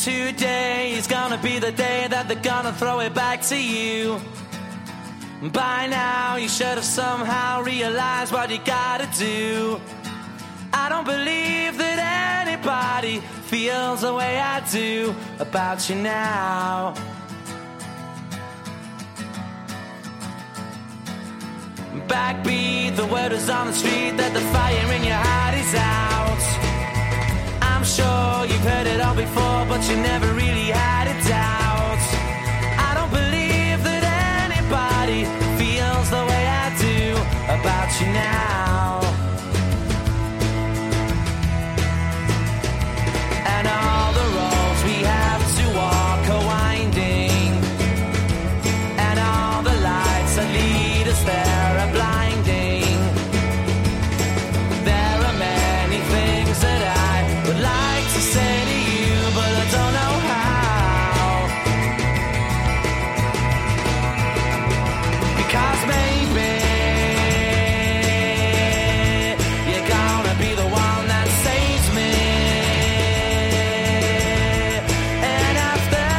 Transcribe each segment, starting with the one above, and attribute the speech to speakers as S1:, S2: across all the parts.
S1: Today is gonna be the day that they're gonna throw it back to you. By now you should have somehow realized what you gotta do. I don't believe that anybody feels the way I do about you now. Backbeat, the word is on the street that the fire in your heart is out. I'm sure you've heard it all before, but you never really had a doubt. I don't believe that anybody feels the way I do about you now. And all the roads we have to walk are winding, and all the lights that lead us there are blinding. There are many things that I would like to say to you, but I don't know how. Because maybe you're gonna be the one that saves me. And after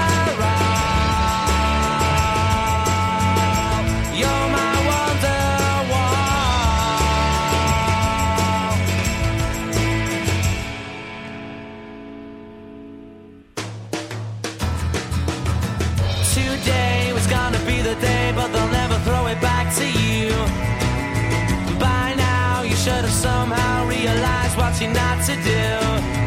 S1: all, you're my Wonderwall. Today was gonna be the day, but they'll never throw it back to you. By now you should have somehow realized what you're not to do.